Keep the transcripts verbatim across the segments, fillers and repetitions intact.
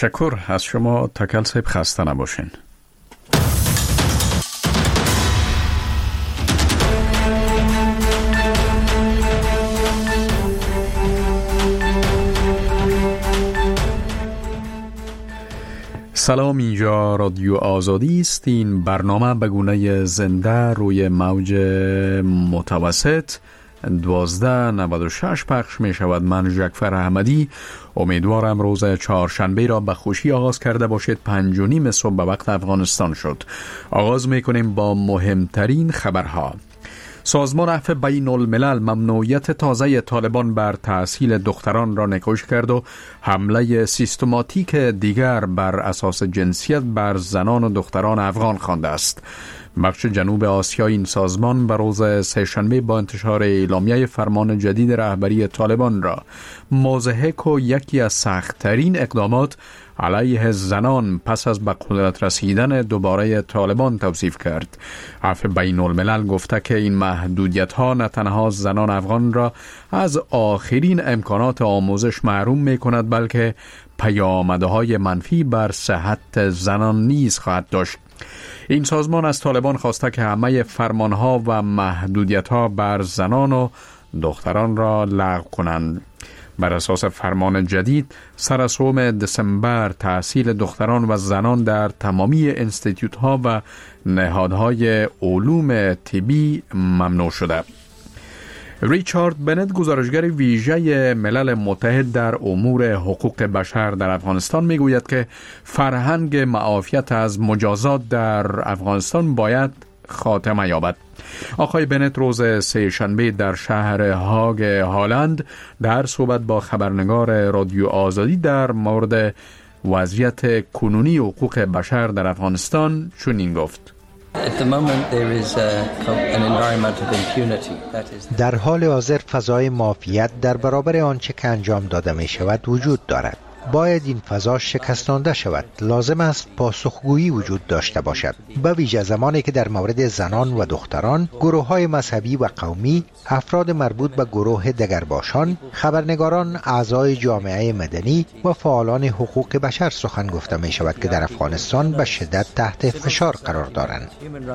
تشکر از شما تکل صاحب، خسته نباشین. سلام، اینجا رادیو آزادی است. این برنامه به گونه زنده روی موج متوسط دوازده نود و شش پخش می شود. من جعفر احمدی امیدوارم روز چهارشنبه را به خوشی آغاز کرده باشید. پنج و نیم صبح به وقت افغانستان شد. آغاز می کنیم با مهمترین خبرها. سازمان عفو بین الملل ممنوعیت تازه طالبان بر تحصیل دختران را نکوش کرد و حمله سیستماتیک دیگر بر اساس جنسیت بر زنان و دختران افغان خوانده است. بخش جنوب آسیا این سازمان به روز سه‌شنبه با انتشار اعلامیه فرمان جدید رهبری طالبان را مضحک و یکی از سخت‌ترین اقدامات علیه زنان پس از به قدرت رسیدن دوباره طالبان توصیف کرد. عفو بین الملل گفته که این محدودیت ها نه تنها زنان افغان را از آخرین امکانات آموزش محروم می کند، بلکه پیامدهای منفی بر صحت زنان نیز خواهد داشت. این سازمان از طالبان خواسته که همه فرمانها و محدودیت‌ها بر زنان و دختران را لغو کنند. بر اساس فرمان جدید سر از سوم دسامبر تحصیل دختران و زنان در تمامی انستیتیوت‌ها و نهادهای علوم طبی ممنوع شده. ریچارد بنت، گزارشگر ویژه ملل متحد در امور حقوق بشر در افغانستان، میگوید که فرهنگ معافیت از مجازات در افغانستان باید خاتمه یابد. آقای بنت روز سه‌شنبه در شهر هاگ هالند در صحبت با خبرنگار رادیو آزادی در مورد وضعیت کنونی حقوق بشر در افغانستان چنین گفت: در حال حاضر فضای معافیت در برابر آنچه که انجام داده می شود وجود دارد. باید این فضا شکستانده شود. لازم است پاسخگویی وجود داشته باشد، به ویژه زمانی که در مورد زنان و دختران، گروه‌های مذهبی و قومی، افراد مربوط به گروه دگرباشان، خبرنگاران، اعضای جامعه مدنی و فعالان حقوق بشر سخن گفته می شود که در افغانستان به شدت تحت فشار قرار دارند.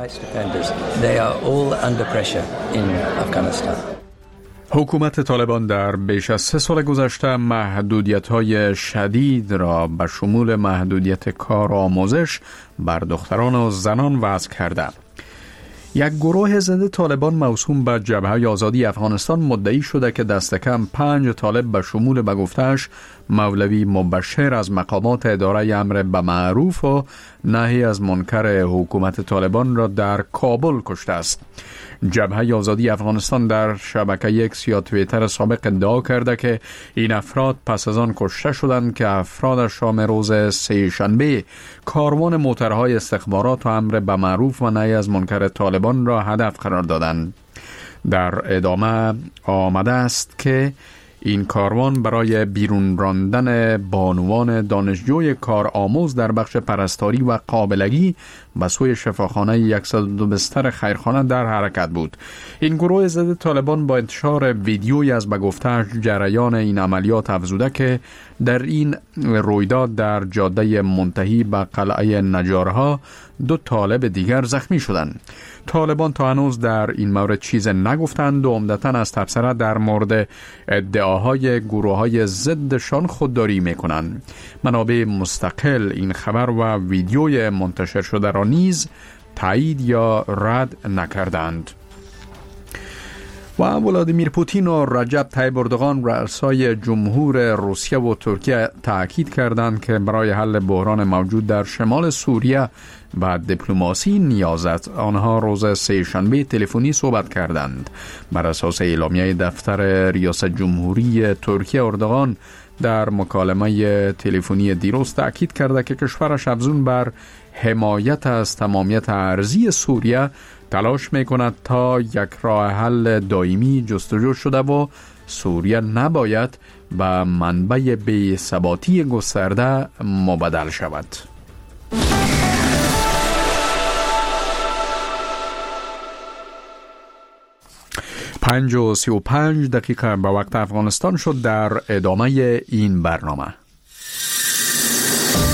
حکومت طالبان در بیش از سه سال گذشته محدودیت‌های شدید را به شمول محدودیت کار و آموزش بر دختران و زنان وضع کرده. یک گروه ضد طالبان موسوم به جبهه آزادی افغانستان مدعی شده که دست کم پنج طالب به شمول به گفته‌اش مولوی مبشر از مقامات اداره امر به معروف و نهی از منکر حکومت طالبان را در کابل کشته است. جبهه آزادی افغانستان در شبکه اکس یا توییتر سابق ادعا کرده که این افراد پس از آن کشته شدند که افراد شام روز سه‌شنبه کاروان موترهای استخبارات و امر به معروف و نهی از منکر طالبان را هدف قرار دادند. در ادامه آمده است که این کاروان برای بیرون راندن بانوان دانشجوی کارآموز در بخش پرستاری و قابلگی به سوی شفاخانه صد و دو بستر خیرخانه در حرکت بود. این گروه ضد طالبان با انتشار ویدیویی از به گفته جریان این عملیات افزوده که در این رویداد در جاده منتهی به قلعه نجارها دو طالب دیگر زخمی شدند. طالبان تا هنوز در این مورد چیز نگفتند و عمدتاً از تبصره در مورد ادعاهای گروه‌های ضدشان خودداری می‌کنند. منابع مستقل این خبر و ویدیوی منتشر شده را نیز تایید یا رد نکردند. و ولادیمیر پوتین و رجب طیب اردوغان رئیسای جمهور روسیه و ترکیه تاکید کردند که برای حل بحران موجود در شمال سوریه و دیپلماسی نیاز است. آنها روز سه‌شنبه تلفنی صحبت کردند. بر اساس اعلامیه دفتر ریاست جمهوری ترکیه، اردوغان در مکالمه تلفنی دیروز تاکید کرده که کشورش افزون بر حمایت از تمامیت ارضی سوریه تلاش میکند تا یک راه حل دائمی جستجو شده و سوریه نباید به منبع بی‌ثباتی گسترده مبدل شود. پنج و سی و پنج دقیقه به وقت افغانستان شد. در ادامه این برنامه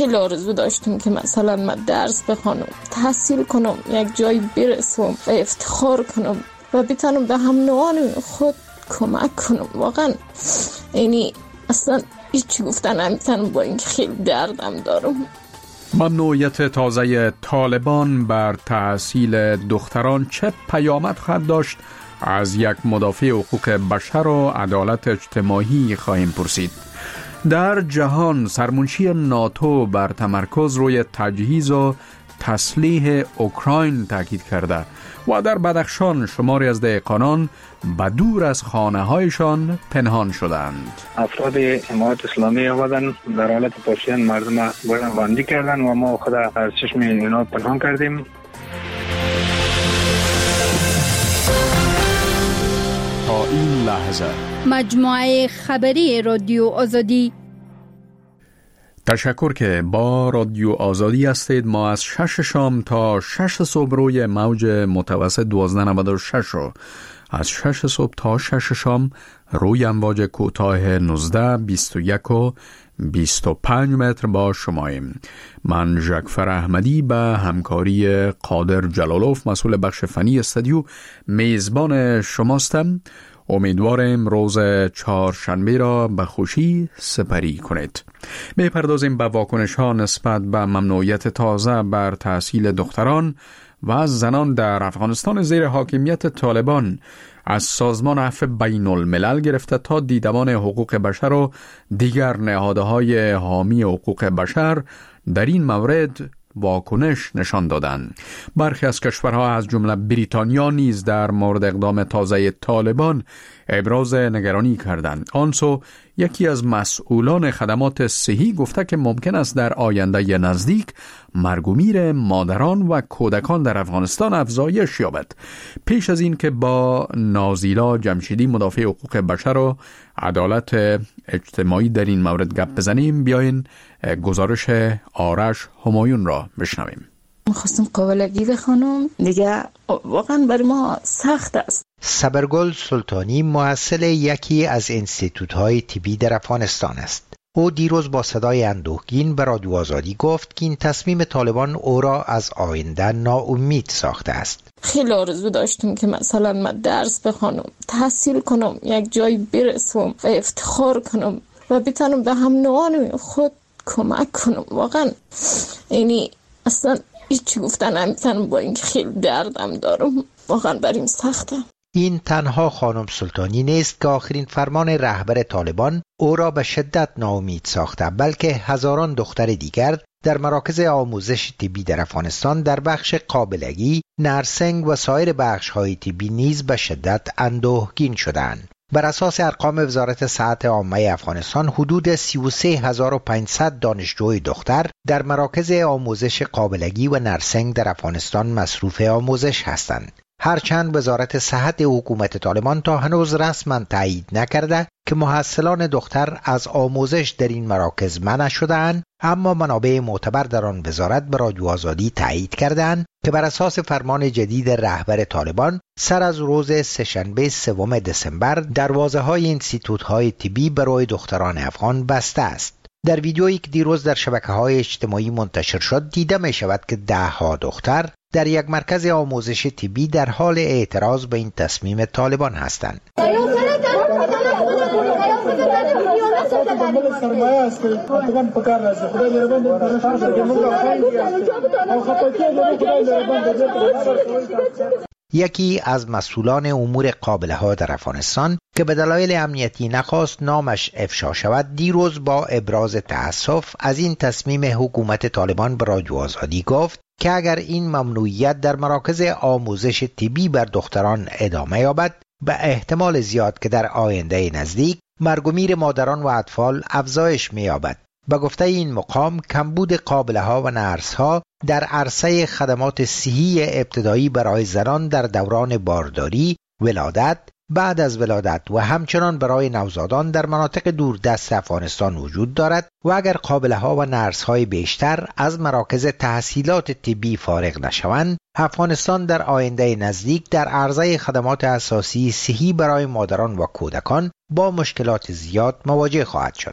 خیلی آرزو داشتم که مثلا من درس بخونم، تحصیل کنم، یک جای برسم و افتخار کنم و بتونم به هم نوعان خود کمک کنم. واقعا یعنی اصلا هیچی گفتن نمیتونم با اینکه خیلی دردم دارم. ممنوعیت تازه طالبان بر تحصیل دختران چه پیامد خواهد داشت؟ از یک مدافع حقوق بشر و عدالت اجتماعی خواهیم پرسید. در جهان سرمنشی ناتو بر تمرکز روی تجهیز و تسلیح اوکراین تاکید کرده و در بدخشان شماری از دهقانان به دور از خانه هایشان پنهان شدند. افراد حمایت اسلامی آمدن در حالت پاشیدن مردم بندی کردن و ما خود از چشم اینا پنهان کردیم. تا این لحظه مجموعه خبری رادیو آزادی. تشکر که با رادیو آزادی هستید. ما از شش شام تا شش صبح روی موج متوسط دوازده نود و شش رو از شش صبح تا شش شام روی امواج کوتاه نوزده، بیست و یک و بیست و پنج متر با شماییم. من ژکفر احمدی به همکاری قادر جلالوف مسئول بخش فنی استودیو میزبان شماستم. امیدوارم روز چهارشنبه را به خوشی سپری کنید. میپردازیم به واکنش ها نسبت به ممنوعیت تازه بر تحصیل دختران و زنان در افغانستان زیر حاکمیت طالبان، از سازمان عفو بین الملل گرفته تا دیدبان حقوق بشر و دیگر نهادهای حامی حقوق بشر در این مورد واکنش نشان دادند. برخی از کشورها از جمله بریتانیا نیز در مورد اقدام تازه طالبان ابراز نگرانی کردند. آنسو یکی از مسئولان خدمات صحی گفته که ممکن است در آینده نزدیک مرگ و میر مادران و کودکان در افغانستان افزایش یابد. پیش از این که با نازیلا جمشیدی مدافع حقوق بشر و عدالت اجتماعی در این مورد گپ بزنیم، بیاین گزارش آرش همایون را بشنویم. میخواستم قابلگی بخونم دیگه، واقعا برای ما سخت است. صبرگل سلطانی مؤسس یکی از انستیتوت‌های طبی در افغانستان است. او دیروز با صدای اندوهگین به رادیو آزادی گفت که این تصمیم طالبان او را از آینده ناامید ساخته است. خیلی آرزو داشتم که مثلا من درس بخونم، تحصیل کنم، یک جای برسم و افتخار کنم و بتونم به هم نوعان خود کمک کنم. واقعا یعنی اصلا هیچی گفتن نمیتونم با اینکه خیلی دردم دارم. واقعا بریم سخته. این تنها خانم سلطانی نیست که آخرین فرمان رهبر طالبان او را به شدت ناامید ساخته، بلکه هزاران دختر دیگر در مراکز آموزش طبی در افغانستان در بخش قابلگی، نرسنگ و سایر بخش‌های طبی نیز به شدت اندوهگین شدند. بر اساس ارقام وزارت صحت عامه افغانستان، حدود سی و سه هزار و پانصد دانشجوی دختر در مراکز آموزش قابلگی و نرسنگ در افغانستان مصروف آموزش هستند. هرچند وزارت صحت حکومت طالبان تا هنوز رسما تایید نکرده که محصلان دختر از آموزش در این مراکز منع شده‌اند، اما منابع معتبر در آن وزارت به رادیو آزادی تایید کردند که بر اساس فرمان جدید رهبر طالبان سر از روز سه‌شنبه سوم دسامبر دروازه‌های انستیتوت‌های طبی برای دختران افغان بسته است. در ویدیویی که دیروز در شبکه‌های اجتماعی منتشر شد دیده می شود که ده ها دختر در یک مرکز آموزش طبی در حال اعتراض به این تصمیم طالبان هستند. یکی از مسئولان امور قابله ها در افغانستان که به دلایل امنیتی نخواست نامش افشا شود، دیروز با ابراز تأسف از این تصمیم حکومت طالبان به رادیو آزادی گفت که اگر این ممنوعیت در مراکز آموزش طبی بر دختران ادامه یابد، به احتمال زیاد که در آینده نزدیک مرگ و میر مادران و اطفال افزایش می‌یابد. به گفته این مقام، کمبود قابله ها و نرس ها در عرصه خدمات صحی ابتدایی برای زنان در دوران بارداری، ولادت، بعد از ولادت و همچنان برای نوزادان در مناطق دوردست افغانستان وجود دارد و اگر قابله ها و نرس های بیشتر از مراکز تحصیلات طبی فارغ نشوند، افغانستان در آینده نزدیک در عرصه خدمات اساسی صحی برای مادران و کودکان با مشکلات زیاد مواجه خواهد شد.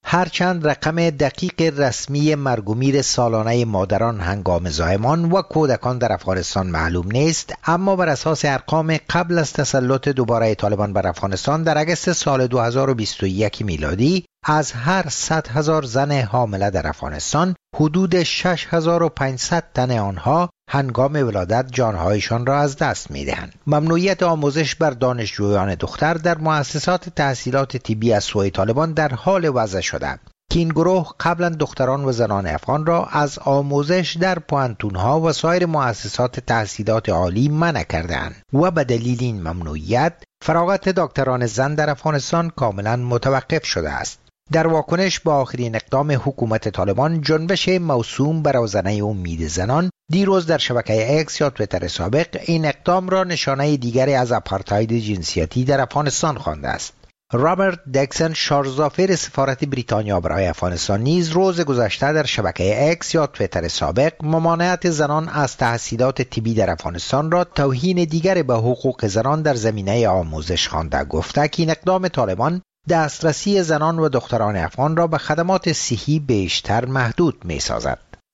هرچند رقم دقیق رسمی مرگ و میر سالانه مادران هنگام زایمان و کودکان در افغانستان معلوم نیست، اما بر اساس ارقام قبل از تسلط دوباره طالبان بر افغانستان در اگست سال دو هزار و بیست و یک میلادی از هر صد هزار زن حامله در افغانستان حدود شش هزار و پانصد تن آنها هنگام ولادت جانهایشان را از دست می‌دهند. ممنوعیت آموزش بر دانشجویان دختر در مؤسسات تحصیلات طبی از سوی طالبان در حال وضع شده که این گروه قبلا دختران و زنان افغان را از آموزش در پوهنتون‌ها و سایر مؤسسات تحصیلات عالی منع کردند و به دلیل این ممنوعیت فراغت دکتران زن در افغانستان کاملا متوقف شده است. در واکنش به آخرین اقدام حکومت طالبان، جنبش موسوم بر روزنه امید زنان دیروز در شبکه اکس یا توییتر سابق این اقدام را نشانه دیگری از آپارتاید جنسیتی در افغانستان خوانده است. رابرت دکسن، شارژافر سفارت بریتانیا برای افغانستان، نیز روز گذشته در شبکه اکس یا توییتر سابق ممانعت زنان از تحصیلات طبی در افغانستان را توهین دیگر به حقوق زنان در زمینه آموزش خوانده، گفته که این اقدام طالبان دسترسی زنان و دختران افغان را به خدمات صحی بیشتر محدود می سازد.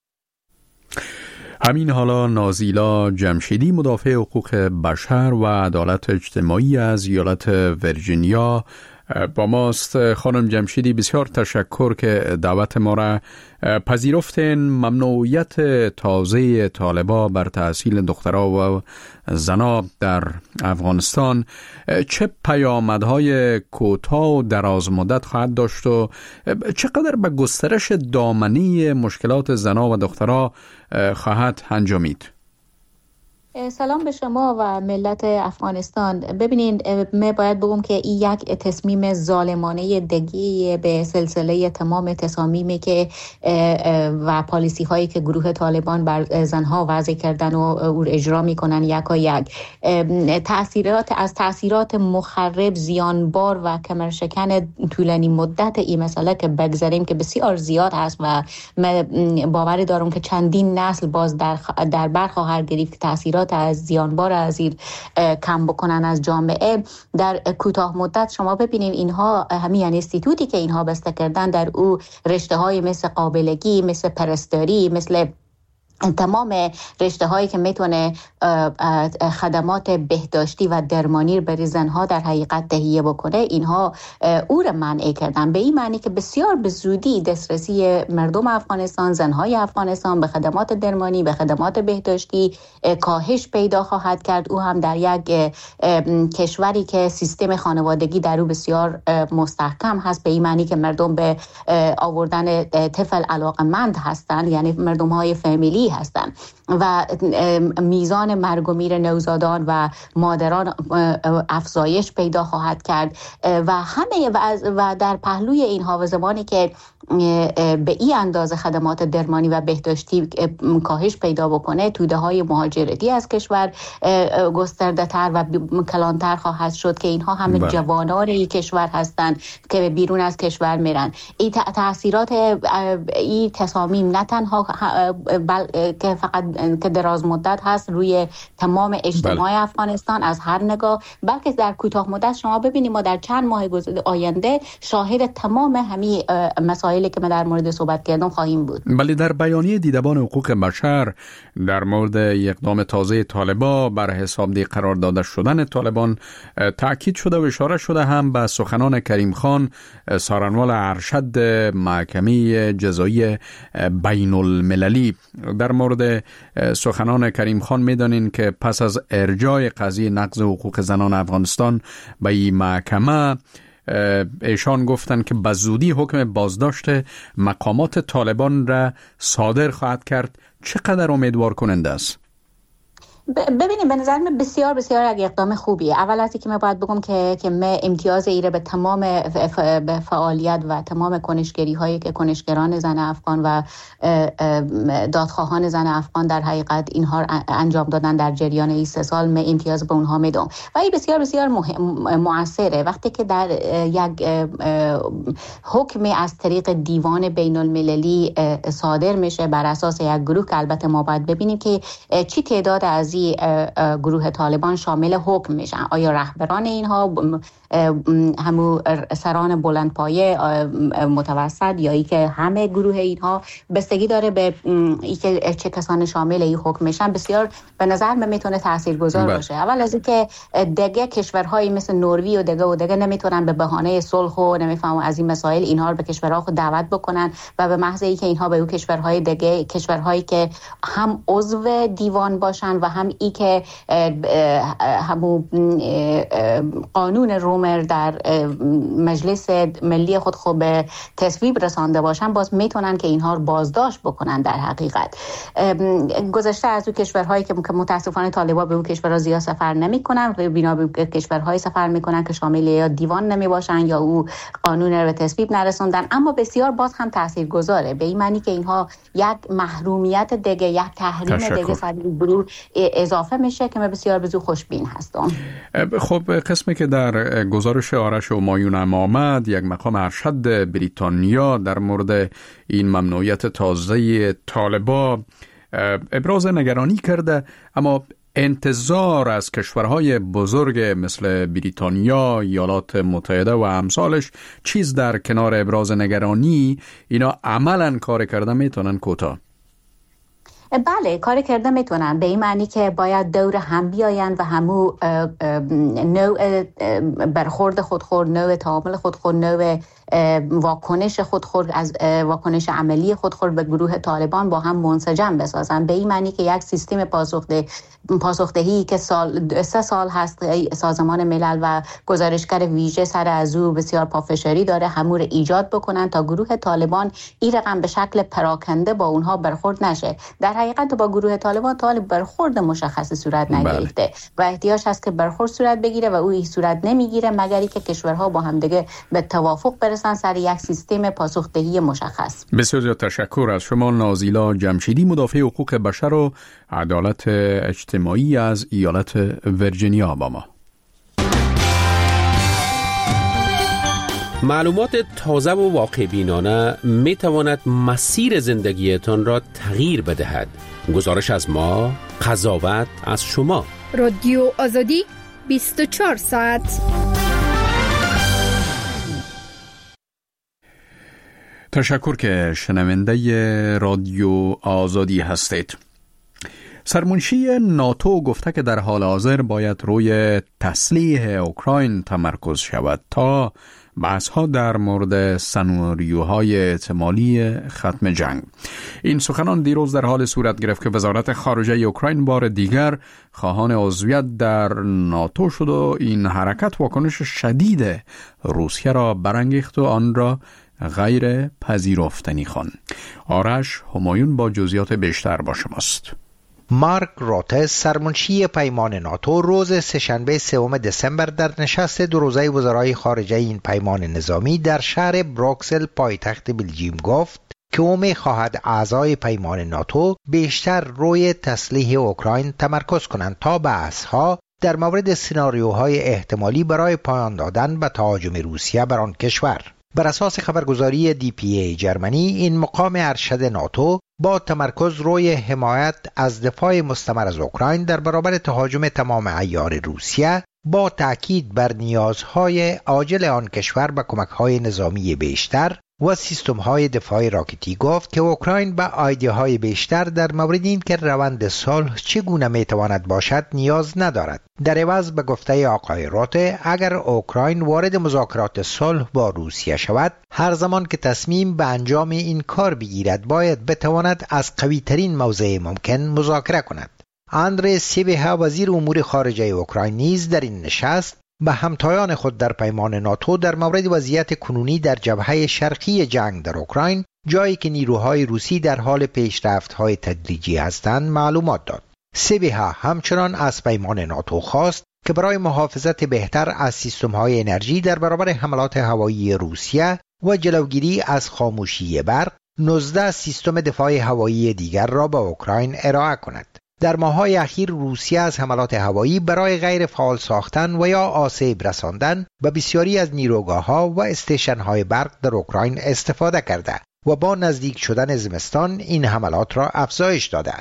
همین حالا نازیلا جمشیدی، مدافع حقوق بشر و عدالت اجتماعی از ایالت ویرجینیا با ماست. خانم جمشیدی، بسیار تشکر که دعوت ما را پذیرفتین. ممنوعیت تازه طالبا بر تحصیل دخترها و زنا در افغانستان چه پیامدهای کوتاه و دراز مدت خواهد داشت و چقدر به گسترش دامنی مشکلات زنا و دخترها خواهد انجامید؟ سلام به شما و ملت افغانستان. ببینید، من باید بگم که این یک تصمیم ظالمانه دگی به سلسله تمام تصامیمی که و پالیسی هایی که گروه طالبان بر زنها وضع کردن و او اجرا میکنن یکا یک تأثیرات از تأثیرات مخرب، زیانبار و کمرشکن طولانی مدت این مسئله که بگذاریم که بسیار زیاد هست و من باور دارم که چندین نسل باز در در بر خواهد گرفت تأثیرات از زیانبار از این کم بکنن از جامعه در کوتاه مدت. شما ببینید اینها همین انستیتوتی که اینها بسته کردن در او رشته های مثل قابلگی، مثل پرستاری، مثل تمام رشته هایی که میتونه خدمات بهداشتی و درمانی برای زنها در حقیقت تهیه بکنه، اینها او را منع کردن، به این معنی که بسیار به زودی دسترسی مردم افغانستان، زنهای افغانستان به خدمات درمانی، به خدمات بهداشتی کاهش پیدا خواهد کرد. او هم در یک کشوری که سیستم خانوادگی در او بسیار مستحکم هست، به این معنی که مردم به آوردن طفل علاقمند هستند، یعنی مردم های فامیلی هستند و میزان مرگ و میر نوزادان و مادران افزایش پیدا خواهد کرد و همه و در پهلوی اینها و زمانی که به این اندازه خدمات درمانی و بهداشتی کاهش پیدا بکنه، توده های مهاجرتی از کشور گسترده تر و کلانتر خواهد شد که اینها همه بله. جوانان این کشور هستند که بیرون از کشور میرن. این تاثیرات این تصامیم نه تنها بل که فقط که دراز مدت هست روی تمام اجتماع بله. افغانستان از هر نگاه، بلکه در کوتاه مدت شما ببینید ما در چند ماه آینده شاهد تمام همین مسائل که من در مورد صحبت کردم خواهیم بود. بله، در بیانیه دیدبان حقوق بشر در مورد اقدام تازه طالبان بر حسابی قرار داده شدن طالبان تاکید شده و اشاره شده هم به سخنان کریم خان، سارنوال ارشد محکمه جزایی بین المللی. در مورد سخنان کریم خان میدانین که پس از ارجاع قضیه نقض حقوق زنان افغانستان به این محکمه، ایشان گفتند که به زودی حکم بازداشت مقامات طالبان را صادر خواهد کرد. چقدر امیدوار کننده است؟ ببینید، به نظر من بسیار بسیار یک اقدام خوبیه. اول از اینکه من باید بگم که که من امتیاز ایره به تمام به فعالیت و تمام کنشگری هایی که کنشگران زن افغان و دادخواهان زن افغان در حقیقت اینها انجام دادن در جریان این سه سال، من امتیاز به اونها میدم و این بسیار بسیار مؤثره. وقتی که در یک حکم از طریق دیوان بین المللی صادر میشه بر اساس یک گروه که البته ما باید ببینیم که چی تعداد از بعضی گروه طالبان شامل حکم میشن. آیا رهبران اینها همو سران بلندپایه متوسط یا ای که همه گروه اینها بستگی داره به ای که چه کسان شامل این حکم میشن، بسیار به نظر من میتونه تاثیرگذار باشه. اول از اینکه دیگه کشورهایی مثل نروژ و دیگه و دیگه نمیتونن به بهانه صلح و نمیفهمم از این مسائل اینها رو به کشورها خود دعوت بکنن و به محض اینکه اینها به اون کشورهای دیگه، کشورهایی که هم عضو دیوان باشن و هم ای که همو قانون رومر در مجلس ملی خود خود به تصویب رسانده باشن، باز میتونن که اینها رو بازداشت بکنن. در حقیقت گذشته از اون کشورهایی که متاسفانه طالبان به اون کشورها زیاد سفر نمیکنن و بنا به کشورهای سفر میکنن که شامل یا دیوان نمی باشن یا او قانون رو به تصویب نرسوندن، اما بسیار باز هم تاثیرگذاره، به این معنی که اینها یک محرومیت دیگه، یک تحریم دیگه سر گروه اضافه میشه که من بسیار بزرگ خوشبین هستم. خب قسمی که در گزارش آرش همایون هم آمد، یک مقام ارشد بریتانیا در مورد این ممنوعیت تازه طالبان ابراز نگرانی کرده، اما انتظار از کشورهای بزرگ مثل بریتانیا، ایالات متحده و امثالش چیز در کنار ابراز نگرانی، اینا عملاً کار کرده میتونن کوتاه؟ بله کار کرده میتونن، به این معنی که باید دور هم بیاین و همو نوع برخورد خودخور، نوع تعامل خودخور، نوع واکنش خودخور از واکنش عملی خودخور به گروه طالبان با هم منسجم بسازن. به این معنی که یک سیستم پاسخده پاسخدهی که سال سه سال هست سازمان ملل و گزارشگر ویژه سر از او بسیار پافشاری داره همون رو ایجاد بکنن تا گروه طالبان این رقم به شکل پراکنده با اونها برخورد نشه. در حقیقت با گروه طالبان طالب برخورد مشخصی صورت نگرفته بله. و احتیاج هست که برخورد صورت بگیره و او این صورت نمیگیره مگر اینکه کشورها با هم دیگه به توافق برسن سر یک سیستم پاسخدهی مشخص. بسیار زیاد تشکر از شما نازیلا جمشیدی، مدافع حقوق بشر و عدالت اجتماعی از ایالت ویرجینیا با ما. معلومات تازه و واقع بینانه می تواند مسیر زندگیتان را تغییر بدهد. گزارش از ما، قضاوت از شما. رادیو آزادی بیست و چهار ساعت. تشکر که شنونده رادیو آزادی هستید. سرمنشی ناتو گفته که در حال حاضر باید روی تسلیح اوکراین تمرکز شود تا بحث‌ها در مورد سناریوهای احتمالی ختم جنگ. این سخنان دیروز در حال صورت گرفت که وزارت خارجه اوکراین بار دیگر خواهان عضویت در ناتو شد و این حرکت واکنش شدید روسیه را برانگیخت و آن را غیر پذیرفتنی خواند. آرش همایون با جزئیات بیشتر با شماست. مارک روته سرمنشی پیمان ناتو روز سه‌شنبه سوم دسامبر در نشست دو روزه وزرای خارجه این پیمان نظامی در شهر بروکسل پایتخت بلژیم گفت که او می‌خواهد اعضای پیمان ناتو بیشتر روی تسلیح اوکراین تمرکز کنند تا بحث‌ها در مورد سناریوهای احتمالی برای پایان دادن به تهاجم روسیه بر آن کشور. بر اساس خبرگزاری دی پی ای جرمنی، این مقام ارشد ناتو با تمرکز روی حمایت از دفاع مستمر از اوکراین در برابر تهاجم تمام عیار روسیه با تأکید بر نیازهای عاجل آن کشور به کمک‌های نظامی بیشتر و سیستم‌های دفاع راکتی گفت که اوکراین به ایده‌های بیشتر در مورد این که روند صلح چگونه میتواند باشد نیاز ندارد. در عوض به گفته آقای روته، اگر اوکراین وارد مذاکرات صلح با روسیه شود، هر زمان که تصمیم به انجام این کار بگیرد باید بتواند از قوی‌ترین موضع ممکن مذاکره کند. اندری سیبیها وزیر امور خارجه اوکراین نیز در این نشست به همتایان خود در پیمان ناتو در مورد وضعیت کنونی در جبهه شرقی جنگ در اوکراین، جایی که نیروهای روسی در حال پیشرفت‌های تدریجی هستند، معلومات داد. سیبیها همچنان از پیمان ناتو خواست که برای محافظت بهتر از سیستم‌های انرژی در برابر حملات هوایی روسیه و جلوگیری از خاموشی برق، نوزده سیستم دفاع هوایی دیگر را به اوکراین ارائه کند. در ماه‌های اخیر روسیه از حملات هوایی برای غیر فعال ساختن و یا آسیب رساندن به بسیاری از نیروگاه‌ها و استیشن‌های برق در اوکراین استفاده کرده و با نزدیک شدن زمستان این حملات را افزایش داده است.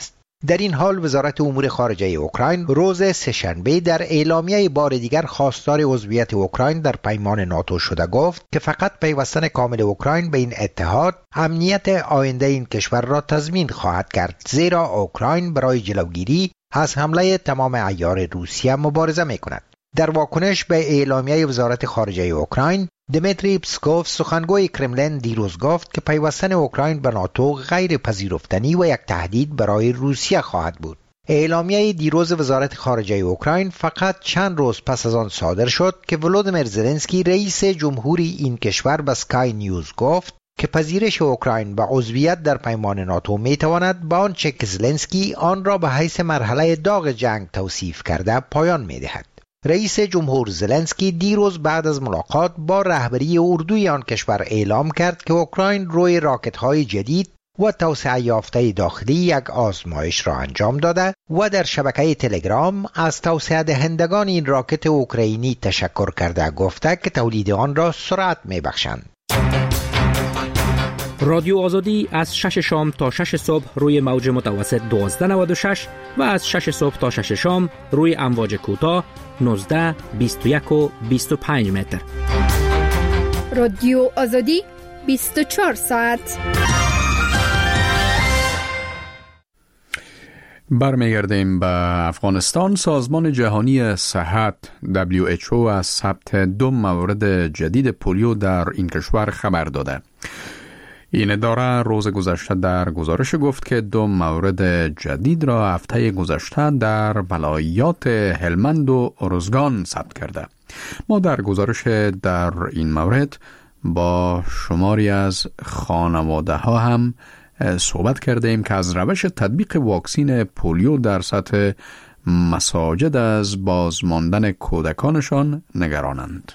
در این حال وزارت امور خارجه اوکراین روز سه‌شنبه در اعلامیه بار دیگر خواستار عضویت اوکراین در پیمان ناتو شده گفت که فقط پیوستن کامل اوکراین به این اتحاد امنیت آینده این کشور را تضمین خواهد کرد، زیرا اوکراین برای جلوگیری از حمله تمام عیار روسیه مبارزه می‌کند. در واکنش به اعلامیه وزارت خارجه اوکراین، دمیتری پسکوف سخنگوی کرملین دیروز گفت که پیوستن اوکراین به ناتو غیر پذیرفتنی و یک تهدید برای روسیه خواهد بود. اعلامیه دیروز وزارت خارجه اوکراین فقط چند روز پس از آن صادر شد که ولودیمیر زلنسکی رئیس جمهوری این کشور به سکای نیوز گفت که پذیرش اوکراین به عضویت در پیمان ناتو میتواند به آنچه که زلنسکی آن را به حیث مرحله داغ جنگ توصیف کرده پایان میدهد. رئیس جمهور زلنسکی دیروز بعد از ملاقات با رهبری اردوی آن کشور اعلام کرد که اوکراین روی راکت‌های جدید و توسعه یافته داخلی یک آزمایش را انجام داده و در شبکه تلگرام از توسعه دهندگان این راکت اوکراینی تشکر کرده گفته که تولید آن را سرعت می‌بخشند. رادیو آزادی از شش شام تا شش صبح روی موج متوسط دوازده نود و شش و از شش صبح تا شش شام روی امواج کوتاه نوزده، بیست و یک و بیست و پنج متر. رادیو آزادی بیست و چهار ساعت. برمیگردیم به افغانستان. سازمان جهانی صحت دبلیو اچ او از ثبت دو مورد جدید پولیو در این کشور خبر داده. این اداره روز گذشته در گزارش گفت که دو مورد جدید را هفته گذشته در ولایات هلمند و ارزگان ثبت کرده. ما در گزارش در این مورد با شماری از خانواده ها هم صحبت کرده ایم که از روش تطبیق واکسین پولیو در سطح مساجد از بازماندن کودکانشان نگرانند.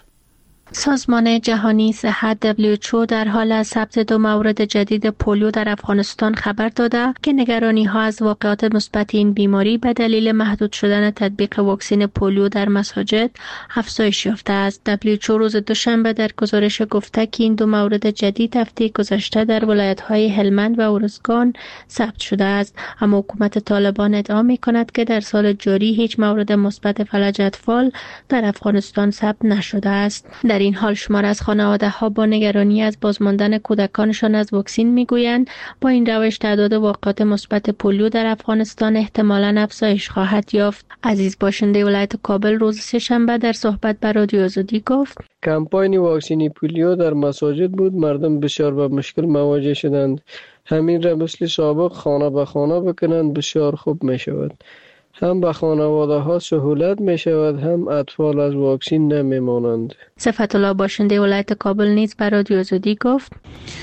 سازمان جهانی صحت دبلیو اچ او در حال از ثبت دو مورد جدید پولیو در افغانستان خبر داده که نگرانی ها از واقعات مثبت این بیماری به دلیل محدود شدن تطبیق واکسن پولیو در مساجد افزایش یافته است. دبلیو اچ او روز دوشنبه در گزارش گفته که این دو مورد جدید هفته گذشته در ولایت‌های هلمند و ارزگان ثبت شده است، اما حکومت طالبان ادعا می‌کند که در سال جاری هیچ مورد مثبت فلج اطفال در افغانستان ثبت نشده است. در این حال شمار از خانواده‌ها با نگرانی از بازماندن کودکانشان از واکسن میگویند با این روش تعداد واقعات مثبت پولیو در افغانستان احتمالاً افزایش خواهد یافت. عزیز باشنده ولایت کابل روز سه‌شنبه در صحبت با رادیو آزادی گفت کمپاین واکسینی پولیو در مساجد بود، مردم بسیار با مشکل مواجه شدند. همین را مثل سابق خانه به خانه بکنند بسیار خوب می شود. هم به خانواده ها سهولت می شود، هم اطفال از واکسن نمی مانند. صفت الله باشنده ولایت کابل نیز بر رادیو آزادی گفت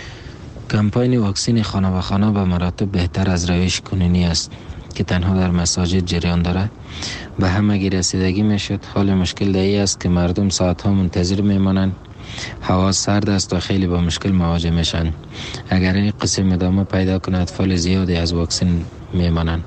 کمپاین واکسن خانه به خانه به مراتب بهتر از روش کنونی است که تنها در مساجد جریان دارد. به همگی رسیدگی می شد. حال مشکل دهی است که مردم ساعت ها منتظر می مانند. هوا سرد است و خیلی با مشکل مواجه میشن. اگر این قسم ادامه پیدا کنه اطفال زیادی از واکسن می مانند.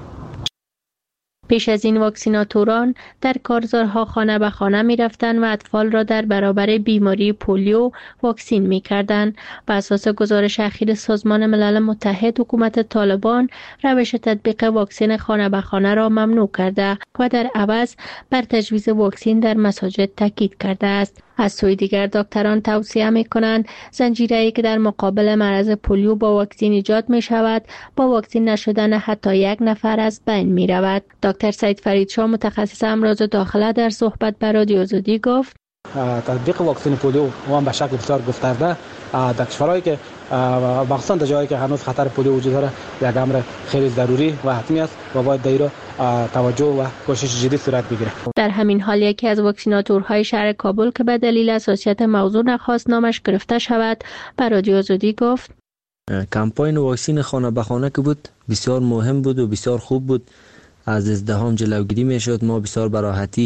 پیش از این واکسیناتوران در کارزارها خانه به خانه می رفتن و اطفال را در برابر بیماری پولیو واکسین می کردن. بر اساس گزارش اخیر سازمان ملل متحد، حکومت طالبان روش تطبیق واکسن خانه به خانه را ممنوع کرده و در عوض بر تجویز واکسن در مساجد تاکید کرده است. از سوی دیگر دکتران توصیه می کنند زنجیره‌ای که در مقابل مرض پولیو با واکسن ایجاد می شود با واکسن نشدن حتی یک نفر از بین می رود. دکتر سعید فریدشاه متخصص امراض داخله در صحبت با رادیو آزادی گفت تطبیق واکسن پولیو و به شکل بسیار گسترده در کشورهایی که مخصوصا در جایی که هنوز خطر پولیو وجود داره یک امر خیلی ضروری و حتمی است و باید در این توجه و کوشش جدی صورت بگیره. در همین حال یکی از واکسیناتورهای شهر کابل که به دلیل حساسیت موضوع نخواست نامش گرفته شود به رادیو آزادی گفت کمپاین واکسن خانه به خانه که بود بسیار مهم بود و بسیار خوب بود. از ازدحام جلوگیری میشد. ما بسیار به راحتی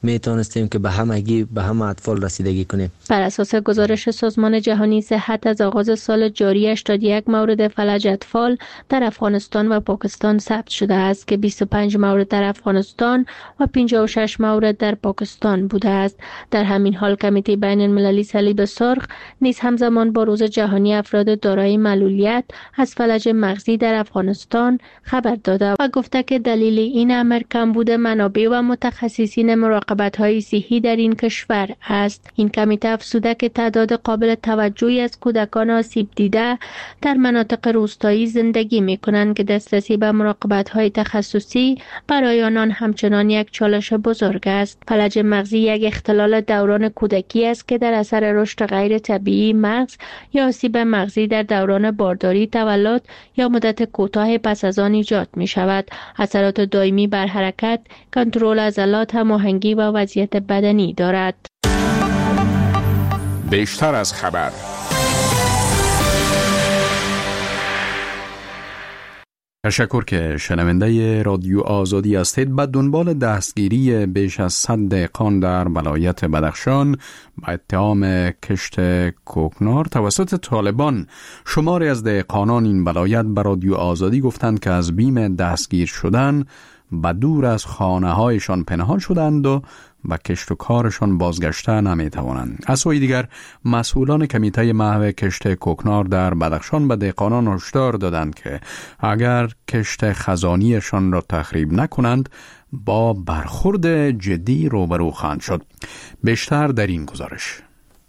میتونستیم که به همگی به همه اطفال رسیدگی کنیم. بر اساس گزارش سازمان جهانی صحت از آغاز سال جاری هشتاد و یک مورد فلج اطفال در افغانستان و پاکستان ثبت شده است که بیست و پنج مورد در افغانستان و پنجاه و شش مورد در پاکستان بوده است. در همین حال کمیته بین المللی صلیب سرخ نیز همزمان با روز جهانی افراد دارای معلولیت از فلج مغزی در افغانستان خبر داده و گفته که دلیل این امر کمبود منابع و متخصصین مراقبت‌های صحی در این کشور است. این کمیته افزوده که تعداد قابل توجهی از کودکان آسیب دیده در مناطق روستایی زندگی می‌کنند که دسترسی به مراقبت‌های تخصصی برای آنان همچنان یک چالش بزرگ است. فلج مغزی یک اختلال دوران کودکی است که در اثر رشد غیر طبیعی مغز یا آسیب مغزی در دوران بارداری، تولد یا مدت کوتاه پس از آن ایجاد می شود. اثرات دائمی بر حرکت، کنترل عضلات، هماهنگی و وضعیت بدنی دارد. بیشتر از خبر. تشکر که شنونده رادیو آزادی هستید. به دنبال دستگیری بیش از صد دهقان در ولایت بدخشان با اتهام کشت کوکنار توسط طالبان، شماری از دهقانان این ولایت به رادیو آزادی گفتند که از بیم دستگیر شدن به دور از خانه هایشان پنهان شدند و و کشت و کارشان بازگشته نمی توانند. از سوی دیگر مسئولان کمیته محو کشت کوکنار در بدخشان به دهقانان هشدار دادند که اگر کشت خزانیشان را تخریب نکنند با برخورد جدی روبرو خواهند شد. بیشتر در این گزارش.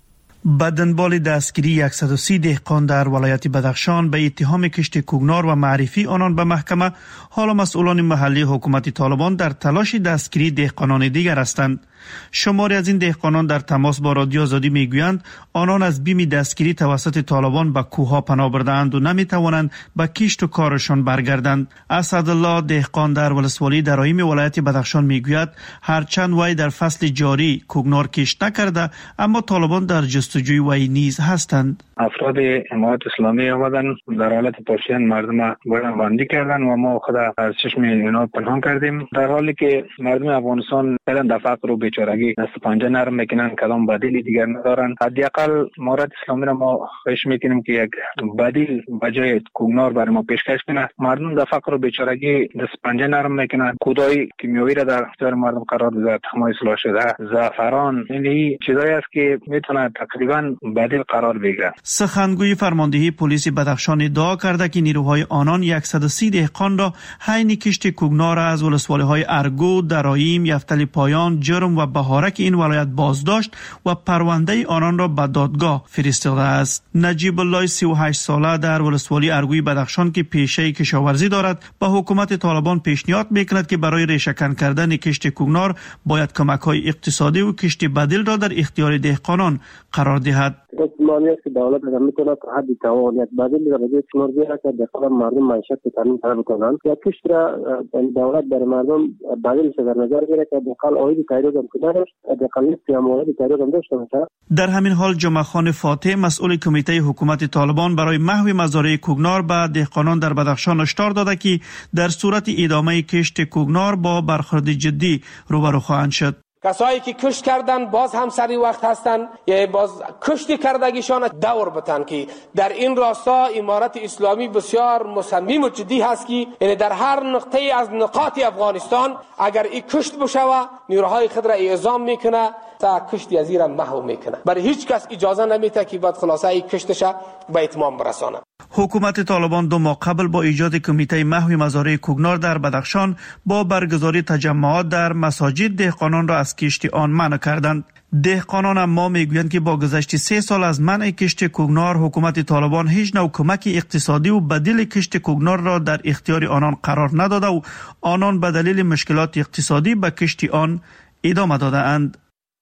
به دنبال دستگیری صد و سی دهقان در ولایت بدخشان به اتهام کشت کوکنار و معرفی آنان به محکمه، حالا مسئولان محلی حکومت طالبان در تلاش دستگیری دهقانان دیگر هستند. شماری از این دهقانان در تماس با رادیو آزادی میگویند آنان از بیم دستگیری توسط طالبان به کوهها پناه برده‌اند و نمیتوانند به کشت و کارشان برگردند. اسدالله دهقان در ولسوالی درایم ولایت بدخشان میگوید هرچند وی در فصل جاری کوکنار کشت نکرده، اما طالبان در جستجوی وی نیز هستند. افراد حمایت اسلامی آمدن در حالت پاشیدن مردم بردن بندی کردن و ما خود از چشم اینا پنهان کردیم، در حالی که مردم افغانستان فعلا در فقر و بیچارگی دست پنجه نرم میکنن، کدام بدیلی دیگر ندارن. حداقل امارت اسلامی را ما خواهش میکنیم که یک بدیل بجای کوکنار برای ما پیشکش کنه. مردم در فقر و بیچارگی دست پنجه نرم میکنن. کودای کیمیاوی را در اختیار مردم قرار داده، تخمای اصلاح شده، زعفران، این چیزایی است که میتونه تقریبا بدیل قرار بگیره. سخنگوی فرماندهی پلیس بدخشان ادعا کرده که نیروهای آنان صد و سی دهقان را حین کشت کوکنار از ولسوالی‌های ارگو، درایم، یفتلی پایان، جرم و بهارک این ولایت بازداشت و پرونده آنان را به دادگاه فرستاده است. نجیب الله سی و هشت ساله در ولسوالی ارگوی بدخشان که پیشه کشاورزی دارد، به حکومت طالبان پیشنهاد میکند که برای ریشه‌کن کردن کشت کوکنار باید کمک‌های اقتصادی و کشت بدیل را در اختیار دهقانان قرار دهد. مالیات که دولت هم میکنه که حد توانیت بدیل را به کنار بیاره که دقیقا مردم معیشت رو تامین کنند، یا کشت را دولت برای مردم بدیل در نظر گیره که دقیقا آید تایید هم که داشت، دقیقا نیستی هم آید تایید هم داشته باشه. در همین حال جمعه خان فاتح، مسئول کمیته حکومت طالبان برای محو مزارع کوکنار به دهقانان در بدخشان هشدار داده که در صورت ادامه کشت کوکنار با برخورد جدی روبرو خواهند شد. کسایی که کشت کردن باز هم سری وقت هستن، یا باز کشتی کردگیشان دور بتن که در این راستا امارت اسلامی بسیار مصمم و جدی هست که یعنی در هر نقطه از نقاط افغانستان اگر این کشت بشه نیروهای خود را اعزام میکنه تا کشتی از این محو میکنه. برای هیچ کس اجازه نمیده که بعد خلاصه این کشتش به اتمام برسانه. حکومت طالبان دو ماه قبل با ایجاد کمیته محو مزارع کوکنار در بدخشان با برگزاری تجمعات در مساجد دهقانان را از کشت آن منع کردند. دهقانان اما میگویند که با گذشت سه سال از منع کشت کوکنار، حکومت طالبان هیچ نوع کمک اقتصادی و بدیل کشت کوکنار را در اختیار آنان قرار نداده و آنان به دلیل مشکلات اقتصادی به کشت آن ادامه داده اند.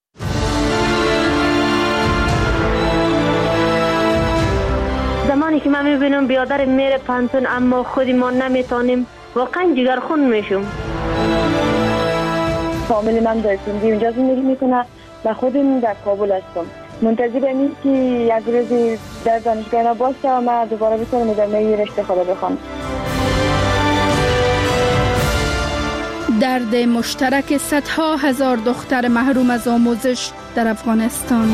زمانی که من میبینم بیادر میره پانتون اما خودی ما نمیتونیم، واقعا جگرخون میشم. فامیل من در سندی اونجا زندگی میکنه و خودم در کابل هستم. منتظر این که یک روزی در دانشگاه باشه و من دوباره بتونم ادامه رشته خود بخونم. درد مشترک صدها هزار دختر محروم از آموزش در افغانستان.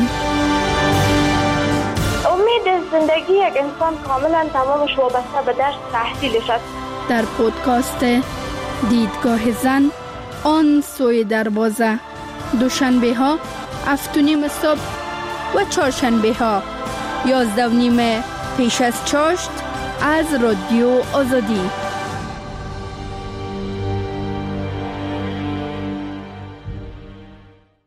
امید زندگی یک انسان کاملا تمامش وابسته به درس تحصیلش است. در پودکاست دیدگاه زن، آن سوی دروازه، دوشنبه ها هفت و نیم صبح و چهارشنبه ها یازده و نیم پیش از چاشت از رادیو آزادی.